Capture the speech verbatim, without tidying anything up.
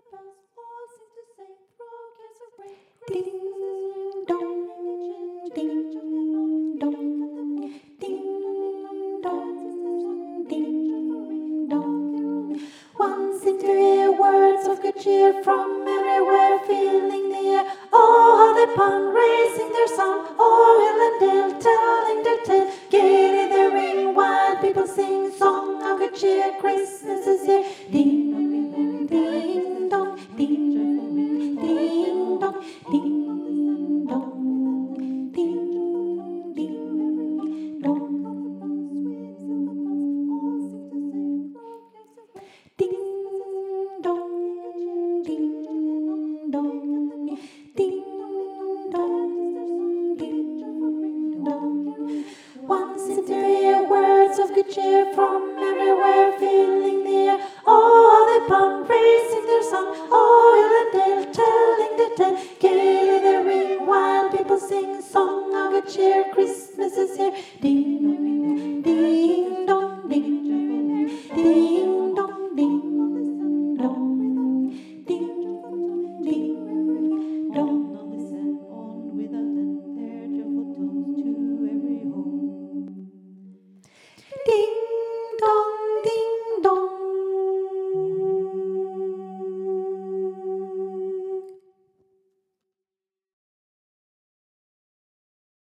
bells all seem to say, throw cares away. Ding dong, ding dong, ding dong, ding dong. One seemed to hear words of good cheer from everywhere, filling the air. Oh, how they pun, raising their song. Oh, hill and dale, telling their tale. Gaily they ring, wild people sing song of good cheer. Christmas is here. Ding, ding dong, ding, ding dong, ding dong, ding, ding dong. Ding dong, ding dong, ding dong, ding dong. One seemed to hear words of good cheer from everywhere, filling the air. Oh, how they pun, raising their song. Oh, hill and dale, telling the tale. Gaily they ring, wild people sing song of good cheer. Christmas is here. Ding.